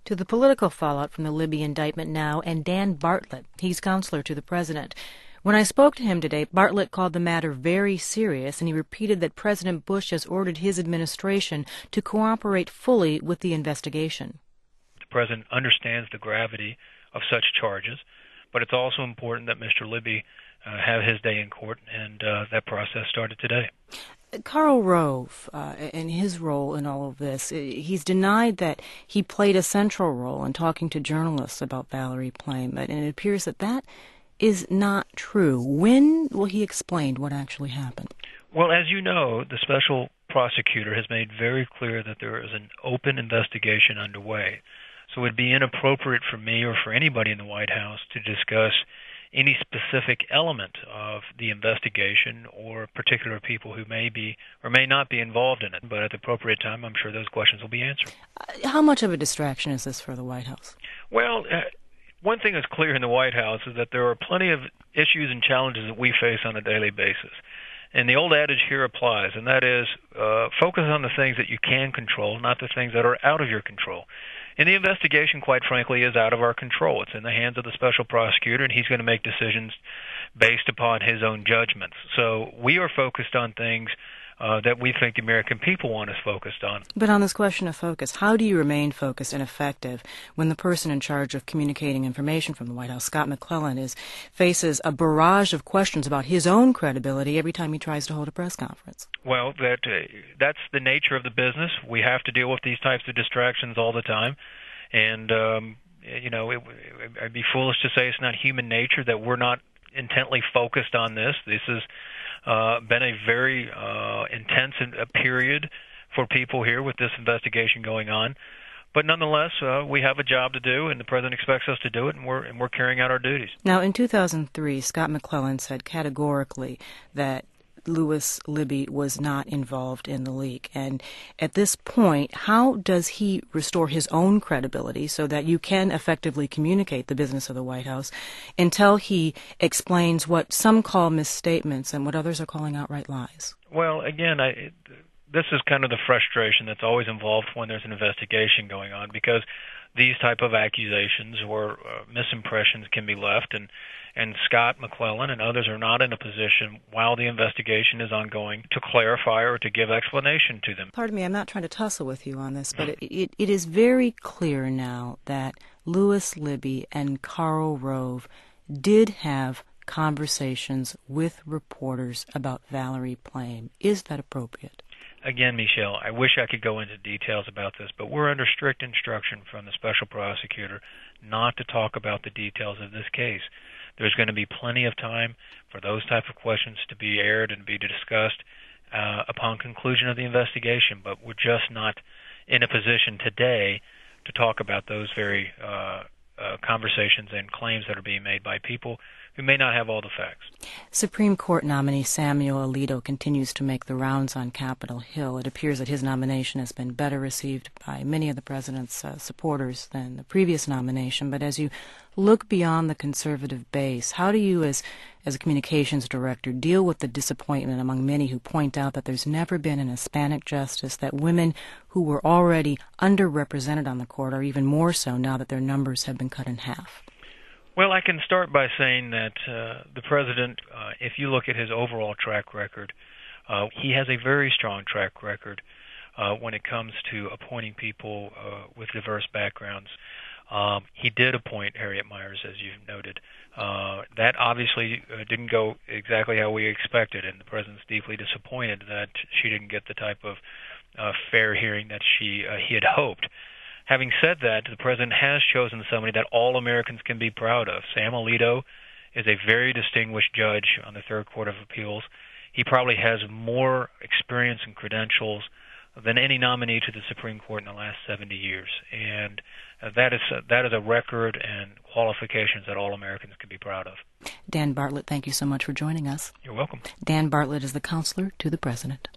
To the political fallout from the Libby indictment now, and Dan Bartlett. He's counselor to the president. When I spoke to him today, Bartlett called the matter very serious, and he repeated that President Bush has ordered his administration to cooperate fully with the investigation. The president understands the gravity of such charges, but it's also important that Mr. Libby have his day in court, and that process started today. Karl Rove, and his role in all of this, he's denied that he played a central role in talking to journalists about Valerie Plame, and it appears that that is not true. When will he explain what actually happened? Well, as you know, the special prosecutor has made very clear that there is an open investigation underway. So it would be inappropriate for me or for anybody in the White House to discuss any specific element of the investigation or particular people who may be or may not be involved in it. But at the appropriate time, I'm sure those questions will be answered. How much of a distraction is this for the White House? Well, one thing is clear in the White House is that there are plenty of issues and challenges that we face on a daily basis. And the old adage here applies, and that is focus on the things that you can control, not the things that are out of your control. And the investigation, quite frankly, is out of our control. It's in the hands of the special prosecutor, and he's going to make decisions based upon his own judgments. So we are focused on things that we think the American people want us focused on. But on this question of focus, how do you remain focused and effective when the person in charge of communicating information from the White House, Scott McClellan, faces a barrage of questions about his own credibility every time he tries to hold a press conference? Well, that's the nature of the business. We have to deal with these types of distractions all the time. And, I'd be foolish to say it's not human nature that we're not intently focused on this. This has been a very intense period for people here with this investigation going on. But nonetheless, we have a job to do, and the president expects us to do it, and we're carrying out our duties. Now, in 2003, Scott McClellan said categorically that Lewis Libby was not involved in the leak. And at this point, how does he restore his own credibility so that you can effectively communicate the business of the White House until he explains what some call misstatements and what others are calling outright lies? Well, again, this is kind of the frustration that's always involved when there's an investigation going on, because these type of accusations or misimpressions can be left, and Scott McClellan and others are not in a position while the investigation is ongoing to clarify or to give explanation to them. Pardon me, I'm not trying to tussle with you on this, but it is very clear now that Lewis Libby and Karl Rove did have conversations with reporters about Valerie Plame. Is that appropriate? Again, Michelle, I wish I could go into details about this, but we're under strict instruction from the special prosecutor not to talk about the details of this case. There's going to be plenty of time for those type of questions to be aired and be discussed upon conclusion of the investigation, but we're just not in a position today to talk about those very conversations and claims that are being made by people who may not have all the facts. Supreme Court nominee Samuel Alito continues to make the rounds on Capitol Hill. It appears that his nomination has been better received by many of the president's supporters than the previous nomination. But as you look beyond the conservative base, how do you, as a communications director, deal with the disappointment among many who point out that there's never been an Hispanic justice, that women who were already underrepresented on the court are even more so now that their numbers have been cut in half? Well, I can start by saying that the president, if you look at his overall track record, he has a very strong track record when it comes to appointing people with diverse backgrounds. He did appoint Harriet Miers, as you've noted. That obviously didn't go exactly how we expected, and the president's deeply disappointed that she didn't get the type of fair hearing that he had hoped. Having said that, the president has chosen somebody that all Americans can be proud of. Sam Alito is a very distinguished judge on the Third Court of Appeals. He probably has more experience and credentials than any nominee to the Supreme Court in the last 70 years. And that is a record and qualifications that all Americans can be proud of. Dan Bartlett, thank you so much for joining us. You're welcome. Dan Bartlett is the counselor to the president.